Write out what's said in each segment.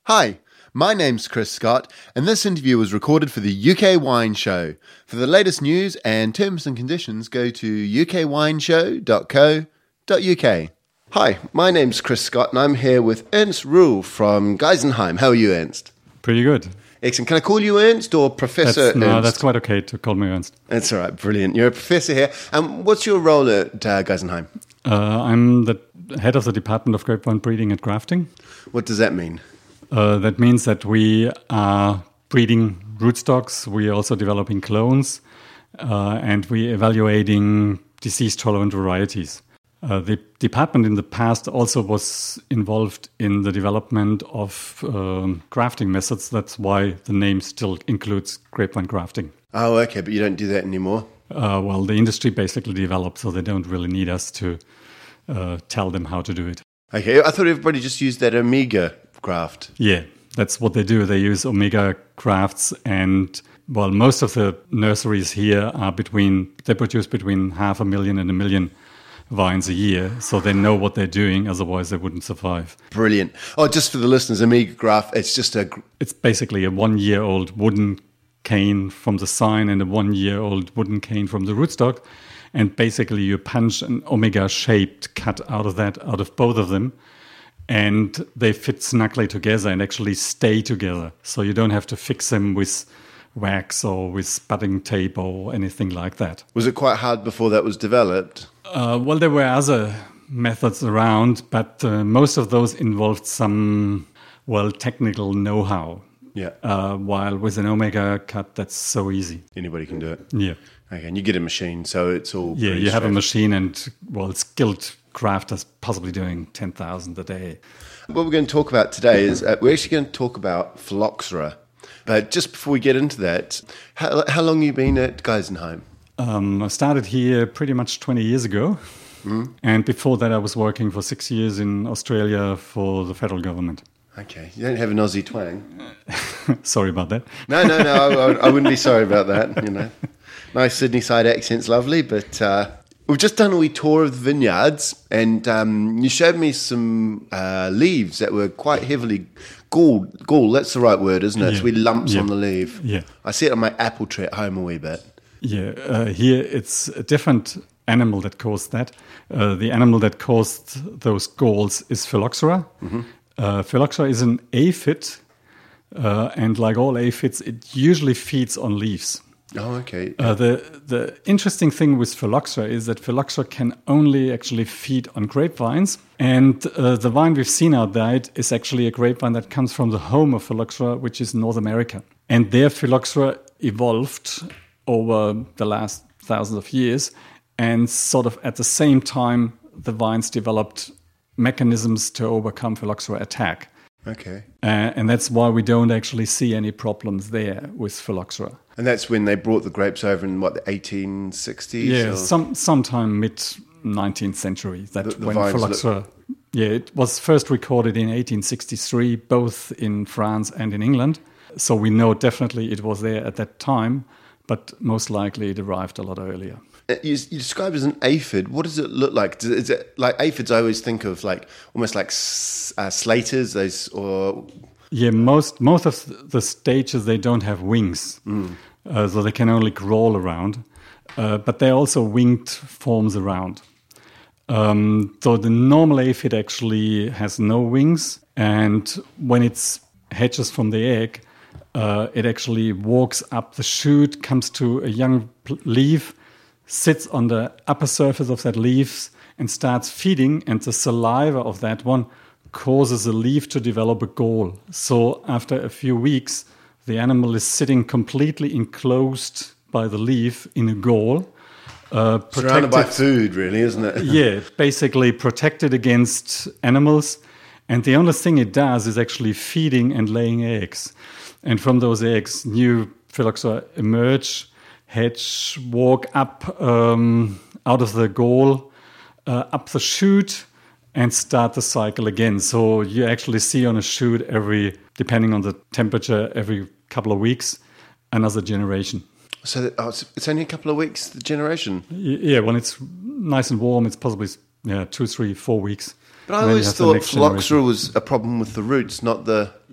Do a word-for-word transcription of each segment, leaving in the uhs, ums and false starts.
Hi, my name's Chris Scott, and this interview was recorded for the U K Wine Show. For the latest news and terms and conditions, go to u k wine show dot co dot u k. Hi, my name's Chris Scott, and I'm here with Ernst Ruhl from Geisenheim. How are you, Ernst? Pretty good. Excellent. Can I call you Ernst or Professor That's, no, Ernst? that's quite okay to call me Ernst. That's all right. Brilliant. You're a professor here. And what's your role at uh, Geisenheim? Uh, I'm the head of the Department of Grapevine Breeding and Grafting. What does that mean? Uh, that means that we are breeding rootstocks, we are also developing clones, uh, and we're evaluating disease-tolerant varieties. Uh, the department in the past also was involved in the development of um, grafting methods. That's why the name still includes grapevine grafting. Oh, okay, but you don't do that anymore? Uh, well, the industry basically developed, so they don't really need us to uh, tell them how to do it. Okay, I thought everybody just used that Omega graft. Yeah, that's what they do. They use Omega grafts, and well, most of the nurseries here are between, they produce between half a million and a million vines a year, so they know what they're doing, otherwise they wouldn't survive. Brilliant. Oh, just for the listeners, Omega graft, it's just a... It's basically a one-year-old wooden cane from the sign and a one-year-old wooden cane from the rootstock, and basically you punch an Omega-shaped cut out of that, out of both of them, and they fit snugly together and actually stay together. So you don't have to fix them with wax or with sputting tape or anything like that. Was it quite hard before that was developed? Uh, well, there were other methods around, but uh, most of those involved some, well, technical know-how. Yeah. Uh, while with an Omega cut, that's so easy. Anybody can do it? Yeah. Okay, and you get a machine, so it's all... Yeah, you have a straight. machine and, well, skilled crafters possibly doing ten thousand a day. What we're going to talk about today is uh, we're actually going to talk about phylloxera. But just before we get into that, how, how long have you been at Geisenheim? Um, I started here pretty much twenty years ago. Mm. And before that, I was working for six years in Australia for the federal government. Okay, you don't have an Aussie twang. Sorry about that. No, no, no, I, I wouldn't be sorry about that, you know. Nice Sydney side accent's lovely, but uh, we've just done a wee tour of the vineyards, and um, you showed me some uh, leaves that were quite heavily gall. Gall, that's the right word, isn't it? Yeah. It's wee lumps Yeah. on the leaf. Yeah. I see it on my apple tree at home a wee bit. Yeah, uh, here it's a different animal that caused that. Uh, the animal that caused those galls is phylloxera. Mm-hmm. Uh, phylloxera is an aphid, uh, and like all aphids, it usually feeds on leaves. Oh, okay. Uh, the the interesting thing with phylloxera is that phylloxera can only actually feed on grapevines, and uh, the vine we've seen out there is actually a grapevine that comes from the home of phylloxera, which is North America. And there phylloxera evolved over the last thousands of years, and sort of at the same time, the vines developed mechanisms to overcome phylloxera attack. Okay. Uh, and that's why we don't actually see any problems there with phylloxera. And that's when they brought the grapes over in, what, the eighteen sixties? Yeah, or? some sometime mid-nineteenth century. That The- the when vines phylloxera... look- Yeah, it was first recorded in eighteen sixty-three, both in France and in England. So we know definitely it was there at that time, but most likely it arrived a lot earlier. You, you describe it as an aphid. What does it look like? Does, is it like aphids? I always think of like almost like s- uh, slaters. Those or Yeah, most most of the stages, they don't have wings, mm. uh, so they can only crawl around. Uh, but there are also winged forms around. Um, so the normal aphid actually has no wings, and when it hatches from the egg, uh, it actually walks up the shoot, comes to a young pl- leaf, sits on the upper surface of that leaf and starts feeding, and the saliva of that one causes the leaf to develop a gall. So after a few weeks, the animal is sitting completely enclosed by the leaf in a gall. Uh, surrounded by food, really, isn't it? Yeah, basically protected against animals. And the only thing it does is actually feeding and laying eggs. And from those eggs, new phylloxera emerge, hatch, walk up um, out of the gall, uh, up the shoot, and start the cycle again. So you actually see on a shoot every, depending on the temperature, every couple of weeks, another generation. So that, oh, it's, it's only a couple of weeks, the generation? Y- Yeah, when it's nice and warm, it's possibly yeah two, three, four weeks. But I always thought phylloxera was a problem with the roots, not the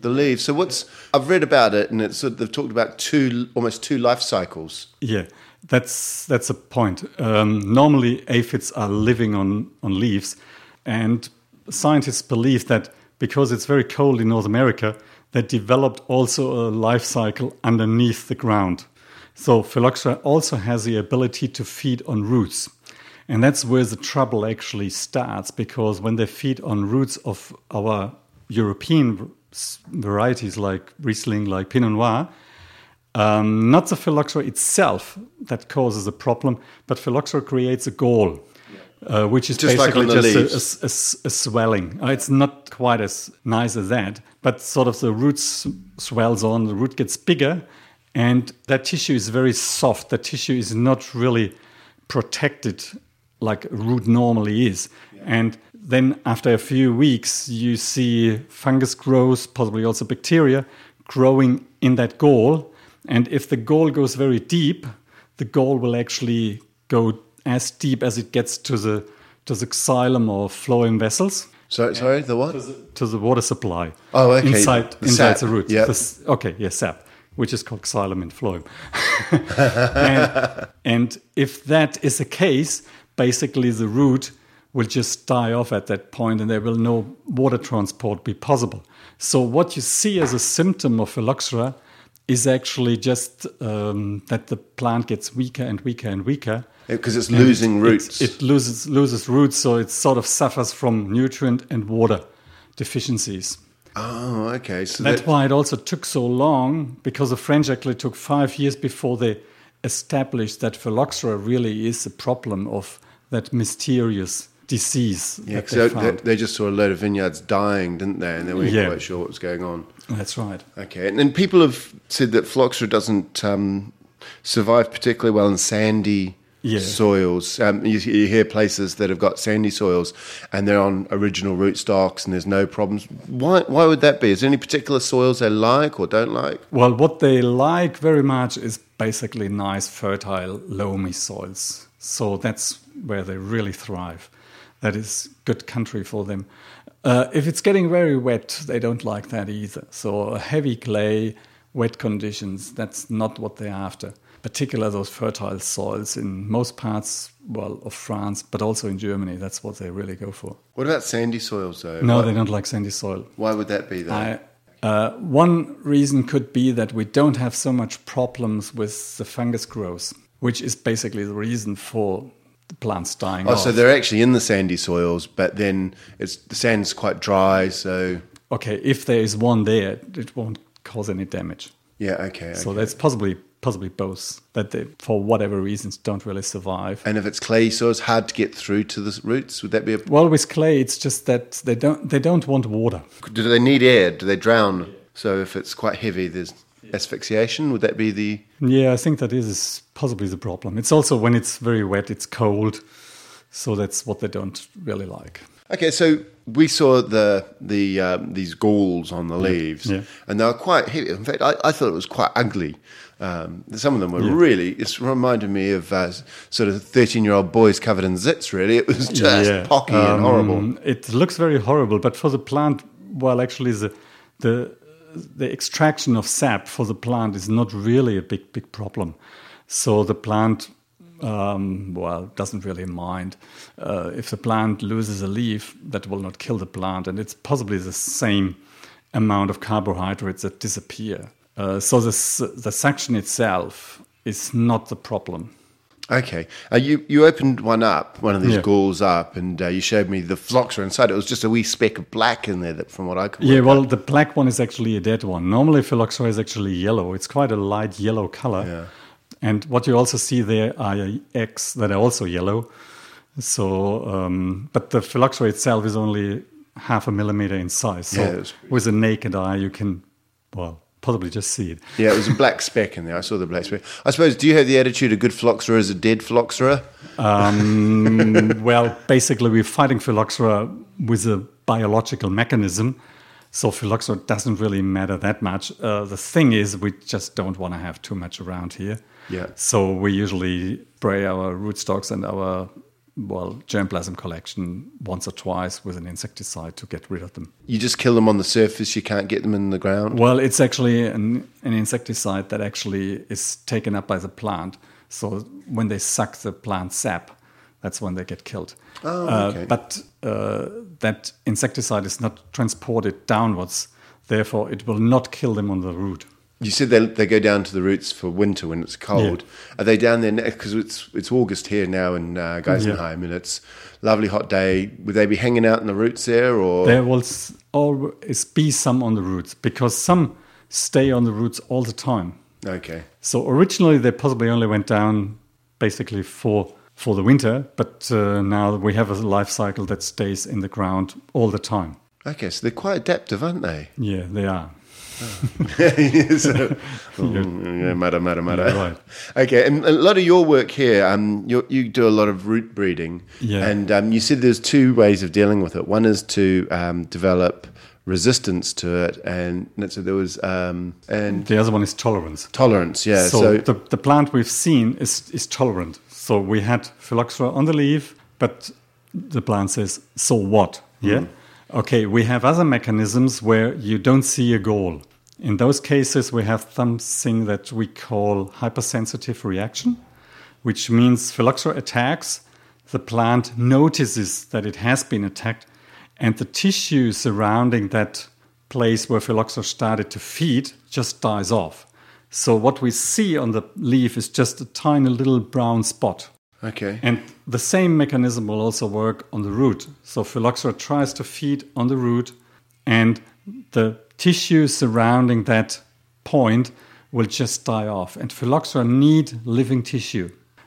the leaves. So what's I've read about it, and it's sort of, they've talked about two almost two life cycles. Yeah, that's that's a point. Um, normally, aphids are living on, on leaves, and scientists believe that because it's very cold in North America, they developed also a life cycle underneath the ground. So Phylloxera also has the ability to feed on roots. And that's where the trouble actually starts, because when they feed on roots of our European varieties like Riesling, like Pinot Noir, um, not the Phylloxera itself that causes a problem, but Phylloxera creates a gall, uh, which is just basically like just leaves. a, a, a swelling. Uh, it's not quite as nice as that, but sort of the root swells on, the root gets bigger, and that tissue is very soft. The tissue is not really protected like a root normally is. Yeah. And then after a few weeks, you see fungus growth, possibly also bacteria, growing in that gall. And if the gall goes very deep, the gall will actually go as deep as it gets to the to the xylem or phloem vessels. So, sorry, the what? To the, to the water supply. Oh, okay. Inside, the inside sap. the root. Yeah. The, okay, yes, sap, which is called xylem in phloem. and, and if that is the case, basically the root will just die off at that point, and there will no water transport be possible. So what you see as a symptom of Phylloxera is actually just um, that the plant gets weaker and weaker and weaker. Because it's losing it, roots. It, it loses loses roots, so it sort of suffers from nutrient and water deficiencies. Oh, okay. So That's that... why it also took so long, because the French actually took five years before they established that Phylloxera really is a problem of that mysterious disease. Yeah, that because they, they, they just saw a load of vineyards dying, didn't they? And they weren't Yeah. quite sure what was going on. That's right. Okay, and then people have said that Phylloxera doesn't um, survive particularly well in sandy Yeah. soils. Um, you, you hear places that have got sandy soils and they're on original rootstocks and there's no problems. Why, why would that be? Is there any particular soils they like or don't like? Well, what they like very much is basically nice, fertile, loamy soils. So that's where they really thrive. That is good country for them. Uh, if it's getting very wet, they don't like that either. So heavy clay, wet conditions, that's not what they're after. Particularly those fertile soils in most parts, well, of France, but also in Germany. That's what they really go for. What about sandy soils, though? No, why, they don't like sandy soil. Why would that be, though? I, uh, one reason could be that we don't have so much problems with the fungus growth, which is basically the reason for the plants dying oh, off. so they're actually in the sandy soils, but then it's the sand's quite dry, so... Okay, if there is one there, it won't cause any damage. Yeah, okay. okay. So that's possibly possibly both, that they, for whatever reasons, don't really survive. And if it's clay soils, hard to get through to the roots, would that be a... Well, with clay, it's just that they don't they don't want water. Do they need air? Do they drown? So if it's quite heavy, there's asphyxiation. Would that be the... Yeah, I think that is possibly the problem. It's also when it's very wet, it's cold. So that's what they don't really like. Okay, so we saw the the um, these galls on the leaves, yeah. and they were quite heavy. In fact, I, I thought it was quite ugly. Um, some of them were Yeah. really... It reminded me of uh, sort of thirteen-year-old boys covered in zits, really. It was just Yeah. pocky and Um, horrible. It looks very horrible, but for the plant, well, actually, the the the extraction of sap for the plant is not really a big big problem. So the plant, um, well, doesn't really mind. Uh, if the plant loses a leaf, that will not kill the plant, and it's possibly the same amount of carbohydrates that disappear. Uh, so this, the suction itself is not the problem. Okay. Uh, you, you opened one up, one of these Yeah. galls up, and uh, you showed me the Phylloxera inside. It was just a wee speck of black in there, that, from what I could Yeah, work well, out. the black one is actually a dead one. Normally, Phylloxera is actually yellow. It's quite a light yellow color. Yeah. And what you also see there are eggs that are also yellow. So, um, but the Phylloxera itself is only half a millimeter in size. So Yeah, it was- with a naked eye, you can, well, possibly just see it. Yeah, it was a black speck in there. I saw the black speck. I suppose, do you have the attitude a good Phylloxera is a dead Phylloxera? Um, well, basically, we're fighting Phylloxera with a biological mechanism. So Phylloxera doesn't really matter that much. Uh, the thing is, we just don't want to have too much around here. Yeah. So we usually spray our rootstocks and our well, germplasm collection once or twice with an insecticide to get rid of them. You just kill them on the surface, you can't get them in the ground? Well, it's actually an, an insecticide that actually is taken up by the plant. So when they suck the plant sap, that's when they get killed. Oh, okay. Uh, but uh, that insecticide is not transported downwards. Therefore, it will not kill them on the root. You said they they go down to the roots for winter when it's cold. Yeah. Are they down there because it's it's August here now in uh, Geisenheim, yeah. and it's a lovely hot day? Would they be hanging out in the roots there, or there will always be some on the roots because some stay on the roots all the time. Okay. So originally they possibly only went down basically for for the winter, but uh, now we have a life cycle that stays in the ground all the time. Okay, so they're quite adaptive, aren't they? Yeah, they are. so, mm, yeah, matter, matter, matter. Yeah, right. Okay, and a lot of your work here, um, you you do a lot of root breeding, yeah. and um, you said there's two ways of dealing with it. One is to um, develop resistance to it, and so there was, um, and the other one is tolerance. Tolerance, yeah. So, so the the plant we've seen is is tolerant. So we had phylloxera on the leaf, but the plant says, "So what?" Yeah. Mm. Okay, we have other mechanisms where you don't see a goal. In those cases, we have something that we call hypersensitive reaction, which means phylloxera attacks, the plant notices that it has been attacked, and the tissue surrounding that place where phylloxera started to feed just dies off. So what we see on the leaf is just a tiny little brown spot. Okay. And the same mechanism will also work on the root. So phylloxera tries to feed on the root, and the tissue surrounding that point will just die off. And phylloxera need living tissue.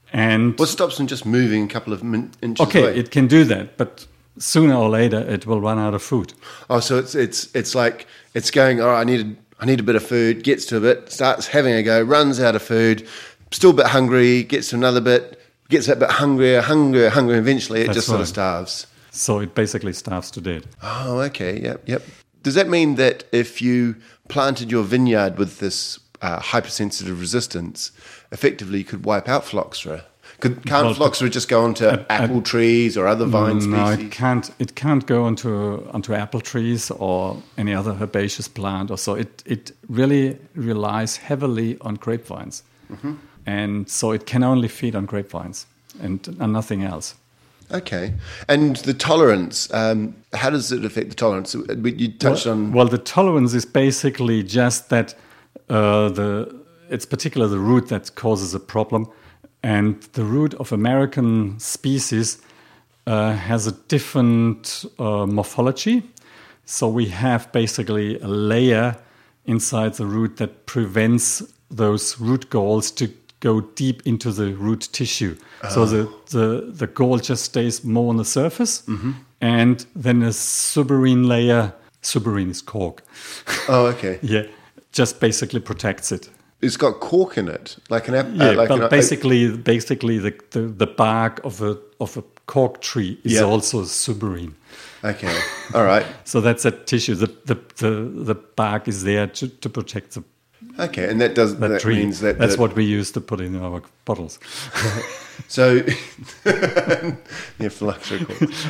And what stops them just moving a couple of min- inches okay, away? it can do that, but sooner or later it will run out of food. Oh, so it's it's it's like it's going, all right, I need a, I need a bit of food, gets to a bit, starts having a go, runs out of food, still a bit hungry, gets to another bit, gets a bit hungrier, hungrier, hungrier. Eventually, it That's just sort right. of starves. So it basically starves to death. Oh, okay. Yep, yep. Does that mean that if you planted your vineyard with this uh, hypersensitive resistance, effectively you could wipe out phylloxera? Could, can't Well, phylloxera just go onto uh, apple uh, trees or other vine No, species? it can't. It can't go onto onto apple trees or any other herbaceous plant or so. It it really relies heavily on grapevines, mm-hmm. and so it can only feed on grapevines and, and nothing else. Okay, and the tolerance. Um, how does it affect the tolerance? You touched well, on. Well, the tolerance is basically just that uh, the it's particularly the root that causes a problem. And the root of American species uh, has a different uh, morphology. So we have basically a layer inside the root that prevents those root galls to go deep into the root tissue. Oh. So the, the, the gall just stays more on the surface. Mm-hmm. And then a suberin layer, suberin is cork. Oh, okay. Yeah, just basically protects it. It's got cork in it, like an apple. Yeah, uh, like but an, basically, basically the, the, the bark of a of a cork tree is yeah. also suberin. Okay, all right. So that's a tissue. The the the, the bark is there to, to protect the. Okay, and that does that, that tree. means that that's the, what we use to put in our bottles. So, yeah, phylloxera.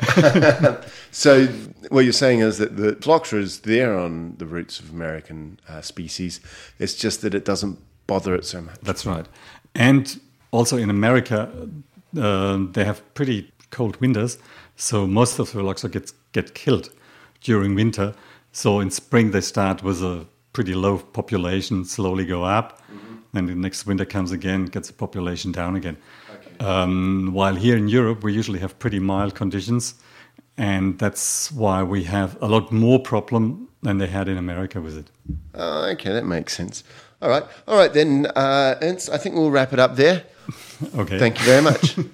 So, what you're saying is that the phylloxera is there on the roots of American uh, species. It's just that it doesn't bother it so much. That's right. And also in America, uh, they have pretty cold winters, so most of the phylloxera gets get killed during winter. So in spring they start with a pretty low population, slowly go up. Mm-hmm. Then the next winter comes again, gets the population down again. Okay. Um, while here in Europe, we usually have pretty mild conditions. And that's why we have a lot more problem than they had in America with it. Oh, okay, that makes sense. All right. All right, then, uh, Ernst, I think we'll wrap it up there. Okay. Thank you very much.